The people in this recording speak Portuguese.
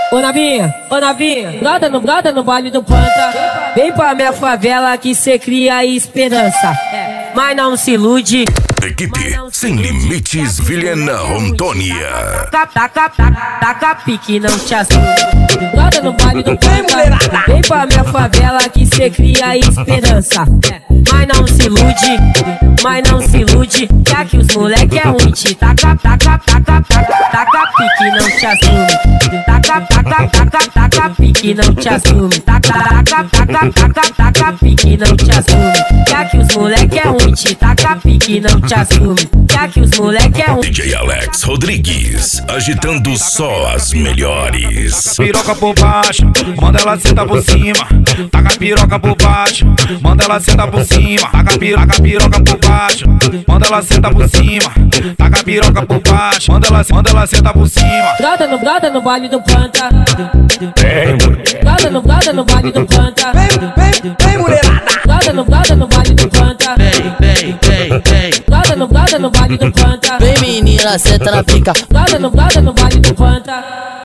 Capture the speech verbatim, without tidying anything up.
Ô novinha, ô novinha, brota no, brota no baile do Panta. Vem pra minha favela que cê cria esperança. Mas não se ilude. Equipe Sem Limites Vilhena Rondônia. Taca, taca, taca pique, não te assuste. Brota no baile do Panta. Vem pra minha favela que cê cria esperança. Mas não se ilude, mas não se ilude. Que aqui os moleque é ruim. Taca, taca, taca, taca, taca pique, não te assume. Taca, taca, taca, taca pique, não te assume. Taca, taca, taca, taca, taca pique, não te assume. Que aqui os moleque é ruim. Taca pique, não te assume. Que aqui os moleque é ruim. D J Alex Rodrigues, agitando só as melhores. Piroca por baixo, manda ela sentar por cima. Taca a piroca por baixo, manda ela sentar por cima. Taca a piroca, piroca por baixo, manda ela sentar por cima. Taca a piroca por baixo, manda ela, manda ela sentar por cima. Brota no, brota no baile do Panta. Vem, mulher. Brota no, brota no baile do Panta. Vem, vem, vem, mulherada. Brota no, brota no baile do Panta. Vem, vem, vem, vem. Brota no, brota no baile do Panta. Vem menina, senta na pica. Brota no, brota no baile do Panta.